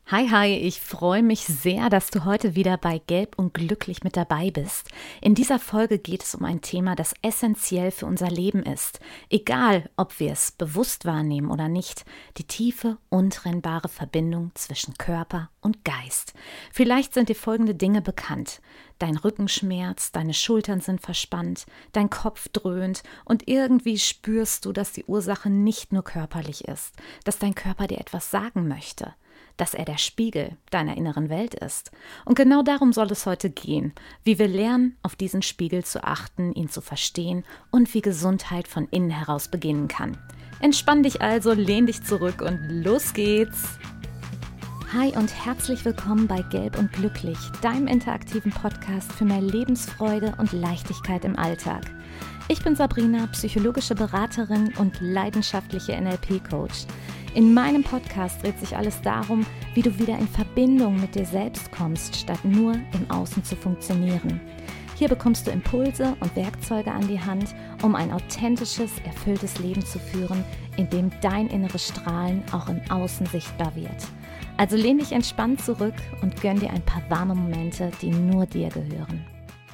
Hi, hi, ich freue mich sehr, dass du heute wieder bei Gelb und Glücklich mit dabei bist. In dieser Folge geht es um ein Thema, das essentiell für unser Leben ist. Egal, ob wir es bewusst wahrnehmen oder nicht, die tiefe, untrennbare Verbindung zwischen Körper und Geist. Vielleicht sind dir folgende Dinge bekannt. Dein Rücken schmerzt, deine Schultern sind verspannt, dein Kopf dröhnt und irgendwie spürst du, dass die Ursache nicht nur körperlich ist, dass dein Körper dir etwas sagen möchte, dass er der Spiegel deiner inneren Welt ist. Und genau darum soll es heute gehen, wie wir lernen, auf diesen Spiegel zu achten, ihn zu verstehen und wie Gesundheit von innen heraus beginnen kann. Entspann dich also, lehn dich zurück und los geht's! Hi und herzlich willkommen bei Gelb und Glücklich, deinem interaktiven Podcast für mehr Lebensfreude und Leichtigkeit im Alltag. Ich bin Sabrina, psychologische Beraterin und leidenschaftliche NLP-Coach. In meinem Podcast dreht sich alles darum, wie du wieder in Verbindung mit dir selbst kommst, statt nur im Außen zu funktionieren. Hier bekommst du Impulse und Werkzeuge an die Hand, um ein authentisches, erfülltes Leben zu führen, in dem dein inneres Strahlen auch im Außen sichtbar wird. Also lehn dich entspannt zurück und gönn dir ein paar warme Momente, die nur dir gehören.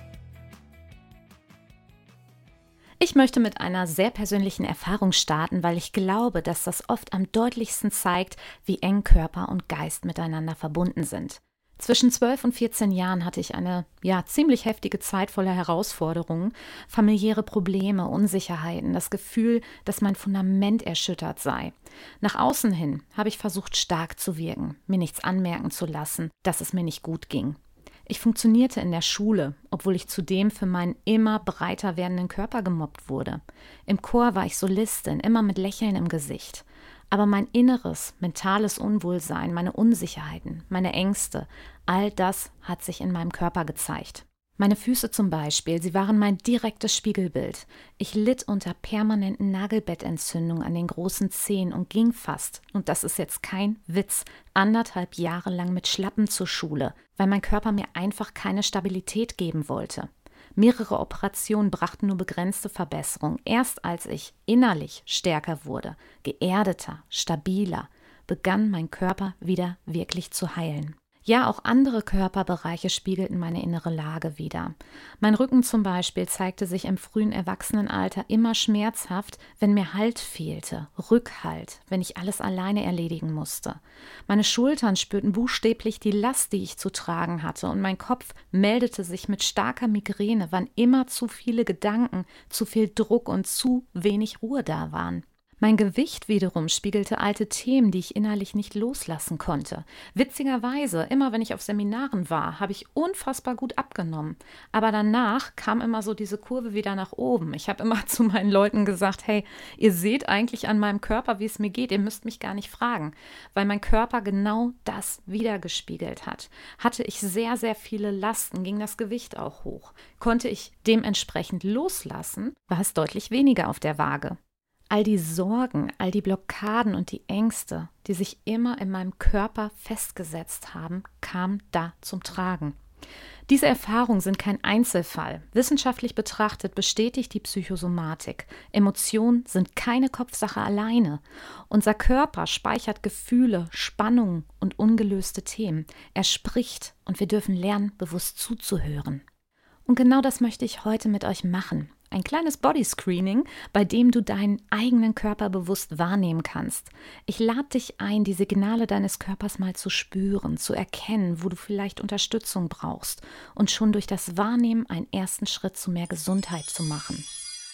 Ich möchte mit einer sehr persönlichen Erfahrung starten, weil ich glaube, dass das oft am deutlichsten zeigt, wie eng Körper und Geist miteinander verbunden sind. Zwischen 12 und 14 Jahren hatte ich eine ziemlich heftige Zeit voller Herausforderungen, familiäre Probleme, Unsicherheiten, das Gefühl, dass mein Fundament erschüttert sei. Nach außen hin habe ich versucht, stark zu wirken, mir nichts anmerken zu lassen, dass es mir nicht gut ging. Ich funktionierte in der Schule, obwohl ich zudem für meinen immer breiter werdenden Körper gemobbt wurde. Im Chor war ich Solistin, immer mit Lächeln im Gesicht. Aber mein inneres, mentales Unwohlsein, meine Unsicherheiten, meine Ängste, all das hat sich in meinem Körper gezeigt. Meine Füße zum Beispiel, sie waren mein direktes Spiegelbild. Ich litt unter permanenten Nagelbettentzündungen an den großen Zehen und ging fast, und das ist jetzt kein Witz, 1,5 Jahre lang mit Schlappen zur Schule, weil mein Körper mir einfach keine Stabilität geben wollte. Mehrere Operationen brachten nur begrenzte Verbesserung. Erst als ich innerlich stärker wurde, geerdeter, stabiler, begann mein Körper wieder wirklich zu heilen. Ja, auch andere Körperbereiche spiegelten meine innere Lage wider. Mein Rücken zum Beispiel zeigte sich im frühen Erwachsenenalter immer schmerzhaft, wenn mir Halt fehlte, Rückhalt, wenn ich alles alleine erledigen musste. Meine Schultern spürten buchstäblich die Last, die ich zu tragen hatte, und mein Kopf meldete sich mit starker Migräne, wann immer zu viele Gedanken, zu viel Druck und zu wenig Ruhe da waren. Mein Gewicht wiederum spiegelte alte Themen, die ich innerlich nicht loslassen konnte. Witzigerweise, immer wenn ich auf Seminaren war, habe ich unfassbar gut abgenommen. Aber danach kam immer so diese Kurve wieder nach oben. Ich habe immer zu meinen Leuten gesagt, hey, ihr seht eigentlich an meinem Körper, wie es mir geht. Ihr müsst mich gar nicht fragen, weil mein Körper genau das wiedergespiegelt hat. Hatte ich sehr, sehr viele Lasten, ging das Gewicht auch hoch. Konnte ich dementsprechend loslassen, war es deutlich weniger auf der Waage. All die Sorgen, all die Blockaden und die Ängste, die sich immer in meinem Körper festgesetzt haben, kamen da zum Tragen. Diese Erfahrungen sind kein Einzelfall. Wissenschaftlich betrachtet bestätigt die Psychosomatik. Emotionen sind keine Kopfsache alleine. Unser Körper speichert Gefühle, Spannungen und ungelöste Themen. Er spricht und wir dürfen lernen, bewusst zuzuhören. Und genau das möchte ich heute mit euch machen. Ein kleines Bodyscreening, bei dem du deinen eigenen Körper bewusst wahrnehmen kannst. Ich lade dich ein, die Signale deines Körpers mal zu spüren, zu erkennen, wo du vielleicht Unterstützung brauchst und schon durch das Wahrnehmen einen ersten Schritt zu mehr Gesundheit zu machen.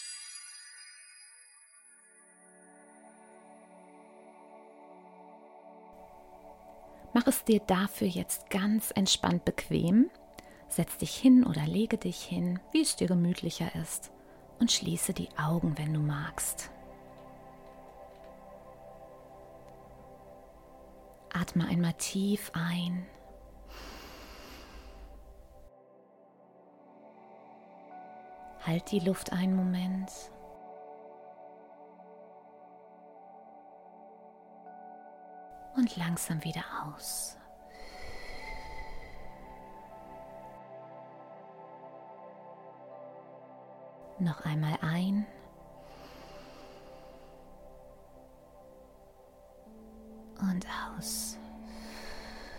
Mach es dir dafür jetzt ganz entspannt bequem. Setz dich hin oder lege dich hin, wie es dir gemütlicher ist. Und schließe die Augen, wenn du magst. Atme einmal tief ein. Halt die Luft einen Moment. Und langsam wieder aus. Noch einmal ein und aus.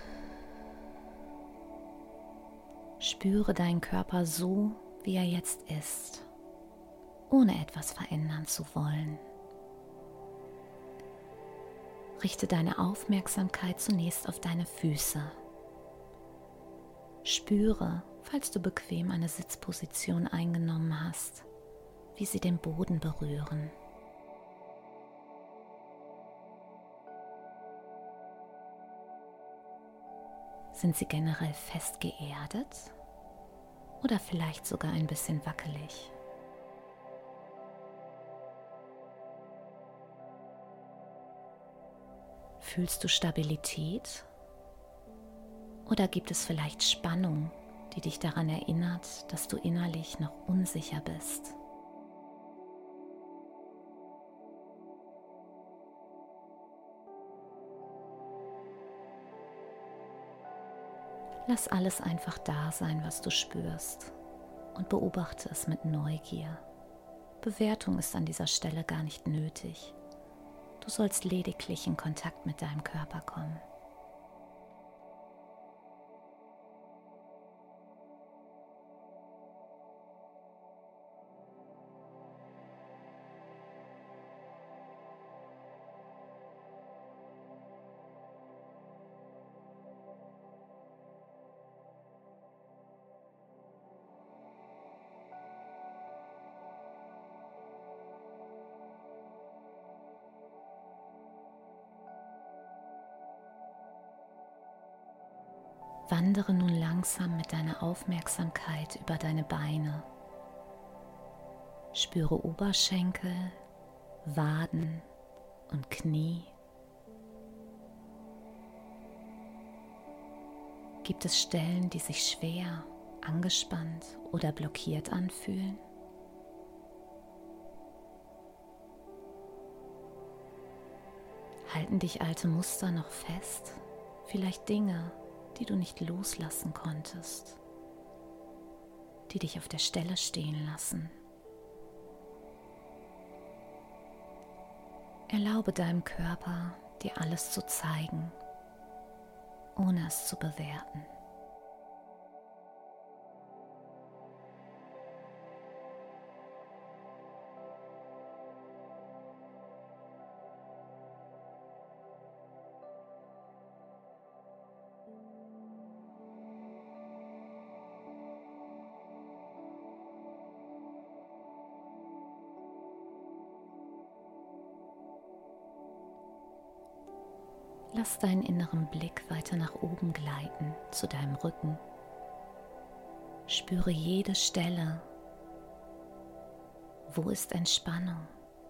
Spüre deinen Körper so, wie er jetzt ist, ohne etwas verändern zu wollen. Richte deine Aufmerksamkeit zunächst auf deine Füße. Spüre, falls du bequem eine Sitzposition eingenommen hast, wie sie den Boden berühren. Sind sie generell fest geerdet oder vielleicht sogar ein bisschen wackelig? Fühlst du Stabilität oder gibt es vielleicht Spannung, die dich daran erinnert, dass du innerlich noch unsicher bist? Lass alles einfach da sein, was du spürst, und beobachte es mit Neugier. Bewertung ist an dieser Stelle gar nicht nötig. Du sollst lediglich in Kontakt mit deinem Körper kommen. Wandere nun langsam mit deiner Aufmerksamkeit über deine Beine. Spüre Oberschenkel, Waden und Knie. Gibt es Stellen, die sich schwer, angespannt oder blockiert anfühlen? Halten dich alte Muster noch fest? Vielleicht Dinge, die du nicht loslassen konntest, die dich auf der Stelle stehen lassen. Erlaube deinem Körper, dir alles zu zeigen, ohne es zu bewerten. Lass deinen inneren Blick weiter nach oben gleiten, zu deinem Rücken. Spüre jede Stelle. Wo ist Entspannung?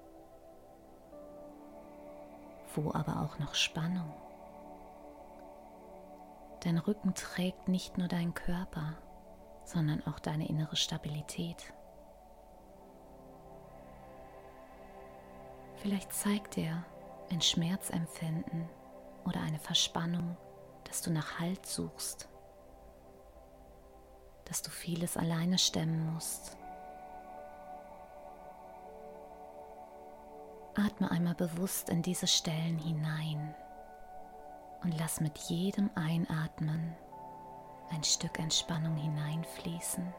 Wo aber auch noch Spannung? Dein Rücken trägt nicht nur deinen Körper, sondern auch deine innere Stabilität. Vielleicht zeigt dir ein Schmerzempfinden oder eine Verspannung, dass du nach Halt suchst, dass du vieles alleine stemmen musst. Atme einmal bewusst in diese Stellen hinein und lass mit jedem Einatmen ein Stück Entspannung hineinfließen.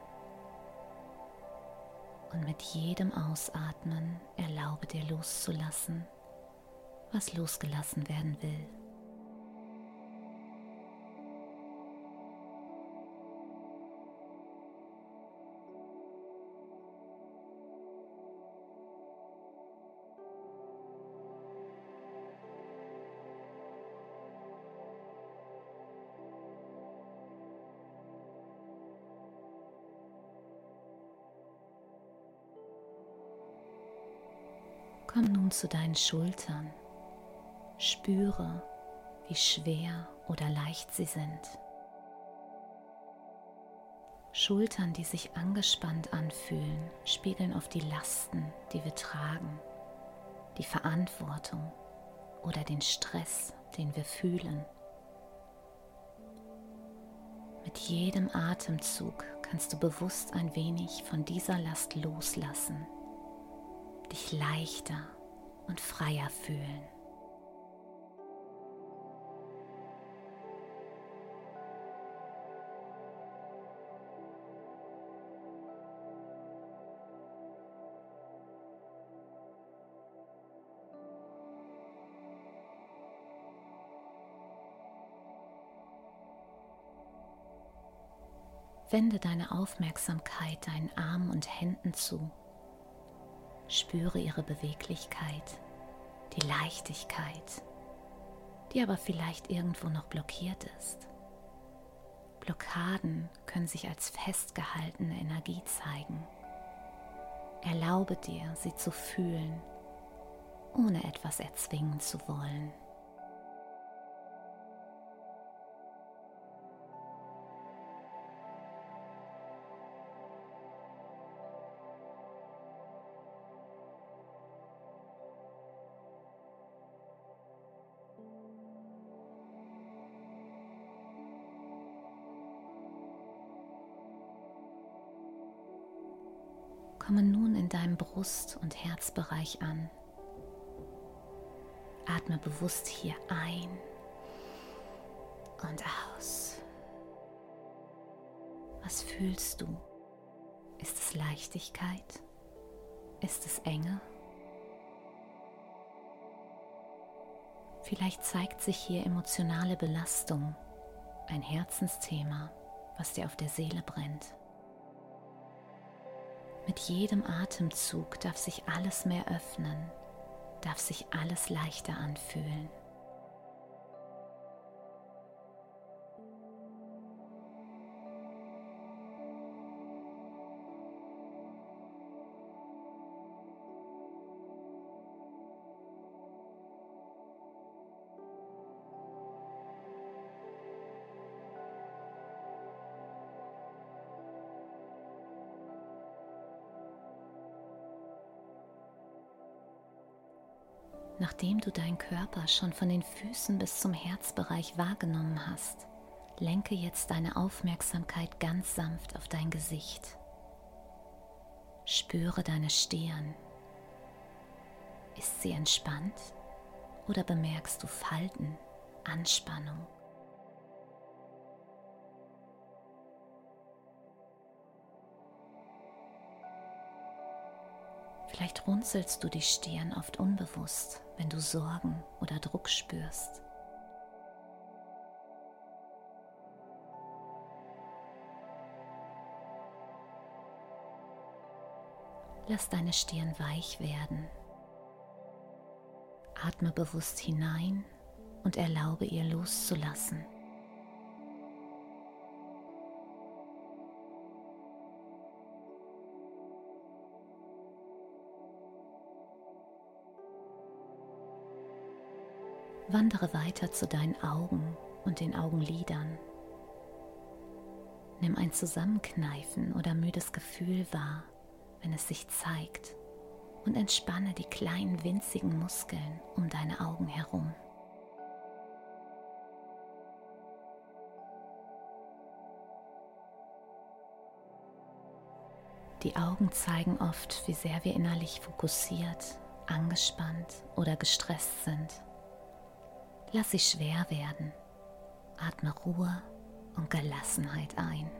Und mit jedem Ausatmen erlaube dir loszulassen, was losgelassen werden will. Komm nun zu deinen Schultern. Spüre, wie schwer oder leicht sie sind. Schultern, die sich angespannt anfühlen, spiegeln oft die Lasten, die wir tragen, die Verantwortung oder den Stress, den wir fühlen. Mit jedem Atemzug kannst du bewusst ein wenig von dieser Last loslassen, dich leichter und freier fühlen. Wende deine Aufmerksamkeit deinen Armen und Händen zu. Spüre ihre Beweglichkeit, die Leichtigkeit, die aber vielleicht irgendwo noch blockiert ist. Blockaden können sich als festgehaltene Energie zeigen. Erlaube dir, sie zu fühlen, ohne etwas erzwingen zu wollen. Komme nun in deinem Brust- und Herzbereich an. Atme bewusst hier ein und aus. Was fühlst du? Ist es Leichtigkeit? Ist es Enge? Vielleicht zeigt sich hier emotionale Belastung, ein Herzensthema, was dir auf der Seele brennt. Mit jedem Atemzug darf sich alles mehr öffnen, darf sich alles leichter anfühlen. Nachdem du deinen Körper schon von den Füßen bis zum Herzbereich wahrgenommen hast, lenke jetzt deine Aufmerksamkeit ganz sanft auf dein Gesicht. Spüre deine Stirn. Ist sie entspannt oder bemerkst du Falten, Anspannung? Vielleicht runzelst du die Stirn oft unbewusst, wenn du Sorgen oder Druck spürst. Lass deine Stirn weich werden. Atme bewusst hinein und erlaube ihr loszulassen. Wandere weiter zu deinen Augen und den Augenlidern. Nimm ein Zusammenkneifen oder müdes Gefühl wahr, wenn es sich zeigt, und entspanne die kleinen winzigen Muskeln um deine Augen herum. Die Augen zeigen oft, wie sehr wir innerlich fokussiert, angespannt oder gestresst sind. Lass sie schwer werden. Atme Ruhe und Gelassenheit ein.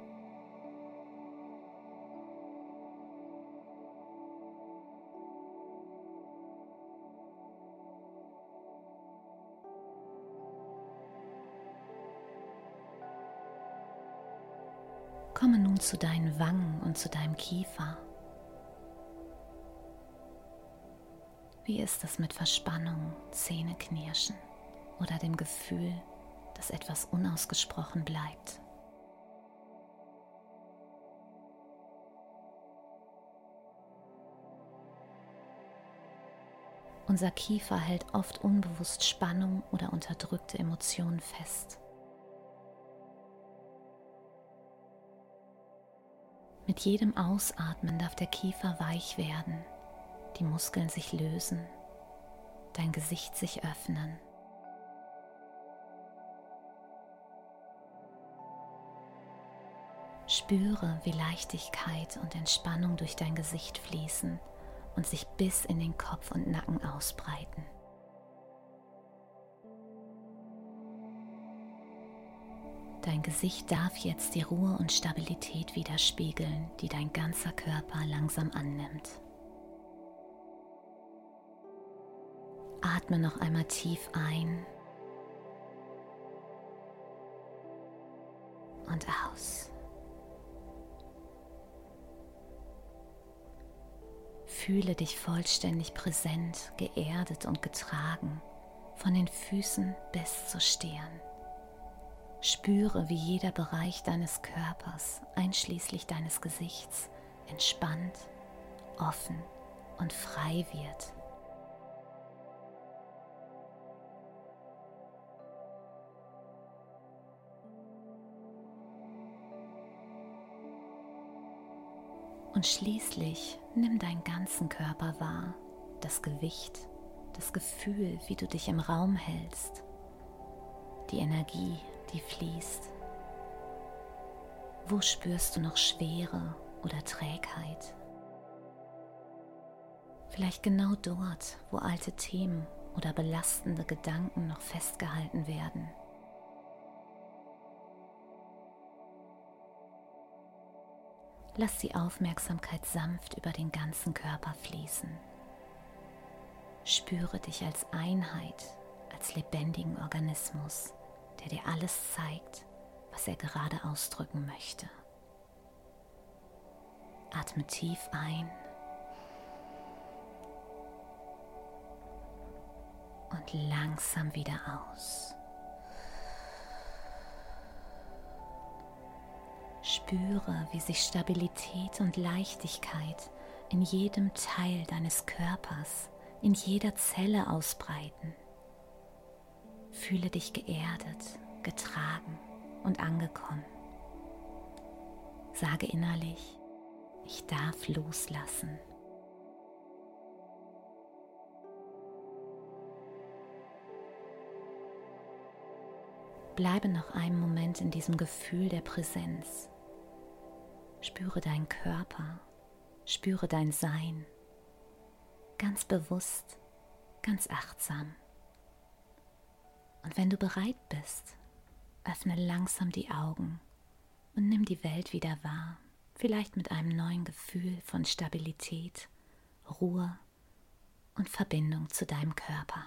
Komme nun zu deinen Wangen und zu deinem Kiefer. Wie ist es mit Verspannung, Zähneknirschen oder dem Gefühl, dass etwas unausgesprochen bleibt? Unser Kiefer hält oft unbewusst Spannung oder unterdrückte Emotionen fest. Mit jedem Ausatmen darf der Kiefer weich werden, die Muskeln sich lösen, dein Gesicht sich öffnen. Spüre, wie Leichtigkeit und Entspannung durch dein Gesicht fließen und sich bis in den Kopf und Nacken ausbreiten. Dein Gesicht darf jetzt die Ruhe und Stabilität widerspiegeln, die dein ganzer Körper langsam annimmt. Atme noch einmal tief ein und aus. Fühle dich vollständig präsent, geerdet und getragen, von den Füßen bis zur Stirn. Spüre, wie jeder Bereich deines Körpers, einschließlich deines Gesichts, entspannt, offen und frei wird. Und schließlich nimm deinen ganzen Körper wahr, das Gewicht, das Gefühl, wie du dich im Raum hältst, die Energie, die fließt. Wo spürst du noch Schwere oder Trägheit? Vielleicht genau dort, wo alte Themen oder belastende Gedanken noch festgehalten werden. Lass die Aufmerksamkeit sanft über den ganzen Körper fließen. Spüre dich als Einheit, als lebendigen Organismus, der dir alles zeigt, was er gerade ausdrücken möchte. Atme tief ein und langsam wieder aus. Spüre, wie sich Stabilität und Leichtigkeit in jedem Teil deines Körpers, in jeder Zelle ausbreiten. Fühle dich geerdet, getragen und angekommen. Sage innerlich: Ich darf loslassen. Bleibe noch einen Moment in diesem Gefühl der Präsenz. Spüre deinen Körper, spüre dein Sein, ganz bewusst, ganz achtsam. Und wenn du bereit bist, öffne langsam die Augen und nimm die Welt wieder wahr, vielleicht mit einem neuen Gefühl von Stabilität, Ruhe und Verbindung zu deinem Körper.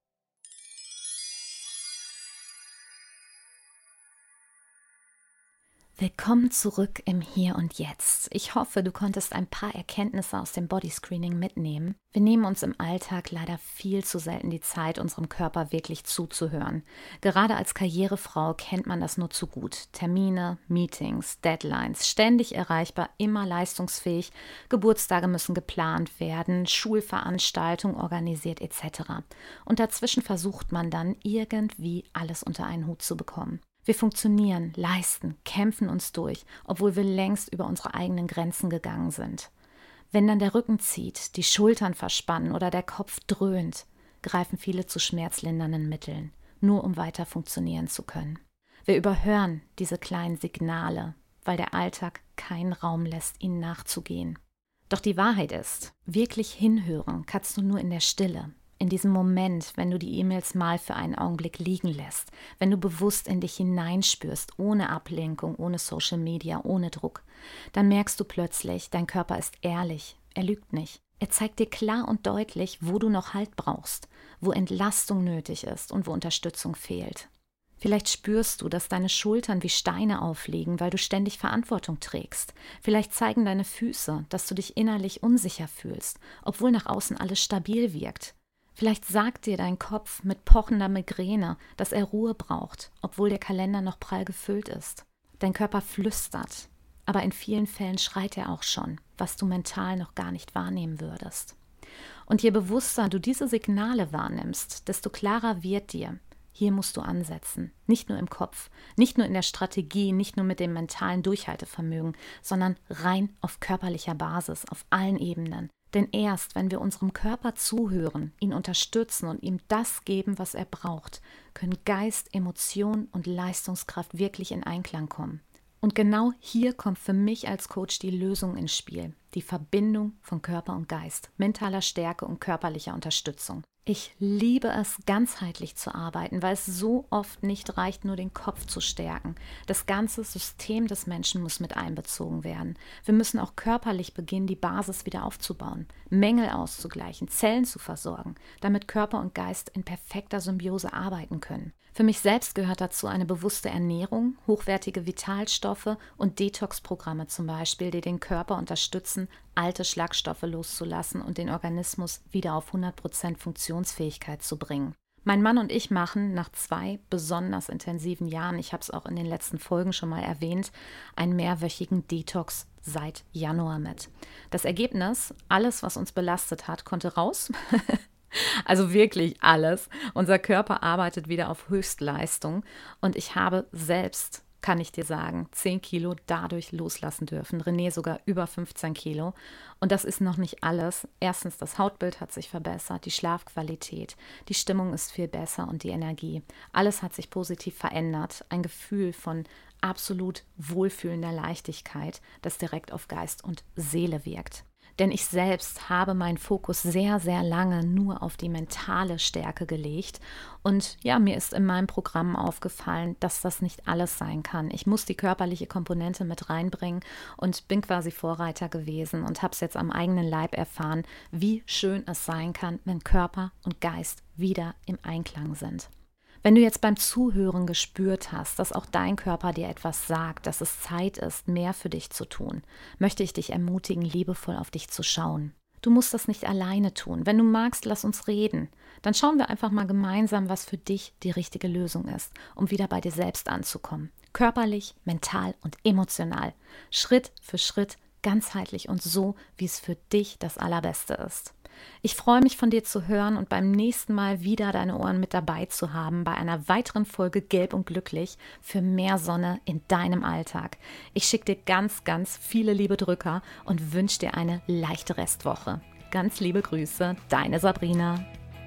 Willkommen zurück im Hier und Jetzt. Ich hoffe, du konntest ein paar Erkenntnisse aus dem Bodyscreening mitnehmen. Wir nehmen uns im Alltag leider viel zu selten die Zeit, unserem Körper wirklich zuzuhören. Gerade als Karrierefrau kennt man das nur zu gut. Termine, Meetings, Deadlines, ständig erreichbar, immer leistungsfähig, Geburtstage müssen geplant werden, Schulveranstaltungen organisiert etc. Und dazwischen versucht man dann irgendwie alles unter einen Hut zu bekommen. Wir funktionieren, leisten, kämpfen uns durch, obwohl wir längst über unsere eigenen Grenzen gegangen sind. Wenn dann der Rücken zieht, die Schultern verspannen oder der Kopf dröhnt, greifen viele zu schmerzlindernden Mitteln, nur um weiter funktionieren zu können. Wir überhören diese kleinen Signale, weil der Alltag keinen Raum lässt, ihnen nachzugehen. Doch die Wahrheit ist, wirklich hinhören kannst du nur in der Stille. In diesem Moment, wenn du die E-Mails mal für einen Augenblick liegen lässt, wenn du bewusst in dich hineinspürst, ohne Ablenkung, ohne Social Media, ohne Druck, dann merkst du plötzlich, dein Körper ist ehrlich, er lügt nicht. Er zeigt dir klar und deutlich, wo du noch Halt brauchst, wo Entlastung nötig ist und wo Unterstützung fehlt. Vielleicht spürst du, dass deine Schultern wie Steine aufliegen, weil du ständig Verantwortung trägst. Vielleicht zeigen deine Füße, dass du dich innerlich unsicher fühlst, obwohl nach außen alles stabil wirkt. Vielleicht sagt dir dein Kopf mit pochender Migräne, dass er Ruhe braucht, obwohl der Kalender noch prall gefüllt ist. Dein Körper flüstert, aber in vielen Fällen schreit er auch schon, was du mental noch gar nicht wahrnehmen würdest. Und je bewusster du diese Signale wahrnimmst, desto klarer wird dir: Hier musst du ansetzen, nicht nur im Kopf, nicht nur in der Strategie, nicht nur mit dem mentalen Durchhaltevermögen, sondern rein auf körperlicher Basis, auf allen Ebenen. Denn erst, wenn wir unserem Körper zuhören, ihn unterstützen und ihm das geben, was er braucht, können Geist, Emotion und Leistungskraft wirklich in Einklang kommen. Und genau hier kommt für mich als Coach die Lösung ins Spiel, die Verbindung von Körper und Geist, mentaler Stärke und körperlicher Unterstützung. Ich liebe es, ganzheitlich zu arbeiten, weil es so oft nicht reicht, nur den Kopf zu stärken. Das ganze System des Menschen muss mit einbezogen werden. Wir müssen auch körperlich beginnen, die Basis wieder aufzubauen, Mängel auszugleichen, Zellen zu versorgen, damit Körper und Geist in perfekter Symbiose arbeiten können. Für mich selbst gehört dazu eine bewusste Ernährung, hochwertige Vitalstoffe und Detox-Programme zum Beispiel, die den Körper unterstützen, alte Schlagstoffe loszulassen und den Organismus wieder auf 100% Funktionsfähigkeit zu bringen. Mein Mann und ich machen nach 2 besonders intensiven Jahren, ich habe es auch in den letzten Folgen schon mal erwähnt, einen mehrwöchigen Detox seit Januar mit. Das Ergebnis, alles, was uns belastet hat, konnte raus. Also wirklich alles. Unser Körper arbeitet wieder auf Höchstleistung und ich habe selbst, kann ich dir sagen, 10 Kilo dadurch loslassen dürfen. René sogar über 15 Kilo. Und das ist noch nicht alles. Erstens, das Hautbild hat sich verbessert, die Schlafqualität, die Stimmung ist viel besser und die Energie. Alles hat sich positiv verändert. Ein Gefühl von absolut wohlfühlender Leichtigkeit, das direkt auf Geist und Seele wirkt. Denn ich selbst habe meinen Fokus sehr, sehr lange nur auf die mentale Stärke gelegt. Und ja, mir ist in meinem Programm aufgefallen, dass das nicht alles sein kann. Ich muss die körperliche Komponente mit reinbringen und bin quasi Vorreiter gewesen und habe es jetzt am eigenen Leib erfahren, wie schön es sein kann, wenn Körper und Geist wieder im Einklang sind. Wenn du jetzt beim Zuhören gespürt hast, dass auch dein Körper dir etwas sagt, dass es Zeit ist, mehr für dich zu tun, möchte ich dich ermutigen, liebevoll auf dich zu schauen. Du musst das nicht alleine tun. Wenn du magst, lass uns reden. Dann schauen wir einfach mal gemeinsam, was für dich die richtige Lösung ist, um wieder bei dir selbst anzukommen. Körperlich, mental und emotional. Schritt für Schritt, ganzheitlich und so, wie es für dich das Allerbeste ist. Ich freue mich, von dir zu hören und beim nächsten Mal wieder deine Ohren mit dabei zu haben bei einer weiteren Folge Gelb und Glücklich für mehr Sonne in deinem Alltag. Ich schicke dir ganz, ganz viele liebe Drücker und wünsche dir eine leichte Restwoche. Ganz liebe Grüße, deine Sabrina.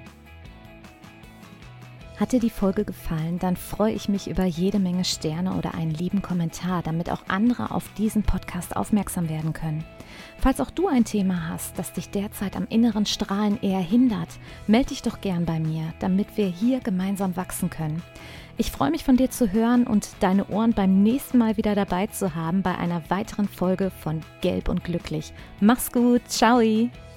Hat dir die Folge gefallen, dann freue ich mich über jede Menge Sterne oder einen lieben Kommentar, damit auch andere auf diesen Podcast aufmerksam werden können. Falls auch du ein Thema hast, das dich derzeit am inneren Strahlen eher hindert, melde dich doch gern bei mir, damit wir hier gemeinsam wachsen können. Ich freue mich, von dir zu hören und deine Ohren beim nächsten Mal wieder dabei zu haben bei einer weiteren Folge von Gelb und Glücklich. Mach's gut, ciao!